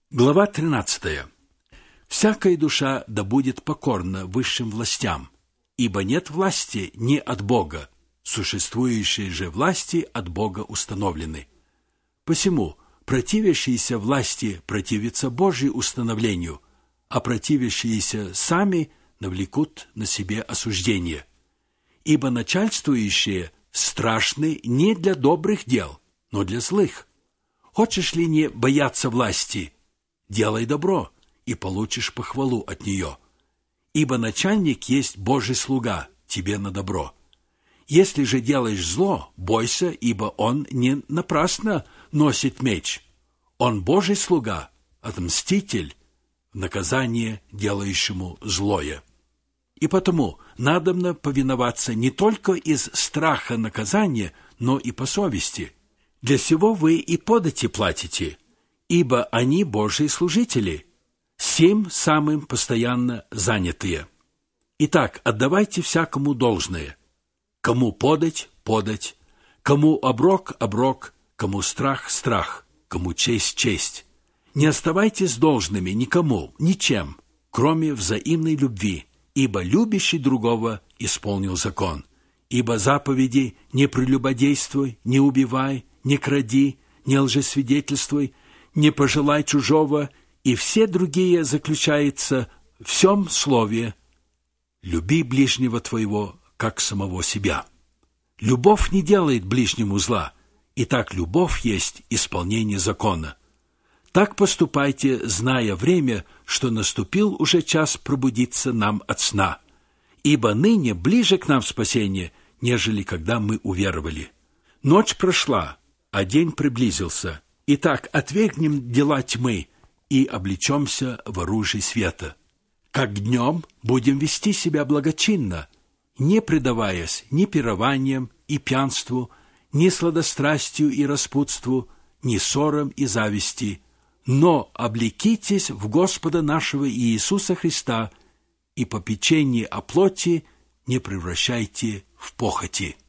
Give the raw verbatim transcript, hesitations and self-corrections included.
Глава тринадцатая. «Всякая душа да будет покорна высшим властям, ибо нет власти не от Бога, существующие же власти от Бога установлены. Посему противящиеся власти противятся Божию установлению, а противящиеся сами навлекут на себе осуждение. Ибо начальствующие страшны не для добрых дел, но для злых. Хочешь ли не бояться власти? Делай добро, и получишь похвалу от нее. Ибо начальник есть Божий слуга тебе на добро. Если же делаешь зло, бойся, ибо он не напрасно носит меч. Он Божий слуга, отмститель, в наказание делающему злое. И потому надобно повиноваться не только из страха наказания, но и по совести. Для сего вы и подати платите, ибо они Божьи служители, сим самым постоянно занятые. Итак, отдавайте всякому должное. Кому подать – подать, кому оброк – оброк, кому страх – страх, кому честь – честь. Не оставайтесь должными никому, ничем, кроме взаимной любви, ибо любящий другого исполнил закон. Ибо заповеди «не прелюбодействуй, не убивай, не кради, не лжесвидетельствуй, не пожелай чужого» и все другие заключаются в сем слове «люби ближнего твоего, как самого себя». Любовь не делает ближнему зла, и так любовь есть исполнение закона. Так поступайте, зная время, что наступил уже час пробудиться нам от сна, ибо ныне ближе к нам спасение, нежели когда мы уверовали. Ночь прошла, а день приблизился. Итак, отвергнем дела тьмы и облечемся в оружие света. Как днем будем вести себя благочинно, не предаваясь ни пированиям и пьянству, ни сладострастию и распутству, ни ссорам и зависти, но облекитесь в Господа нашего Иисуса Христа и попечение о плоти не превращайте в похоти.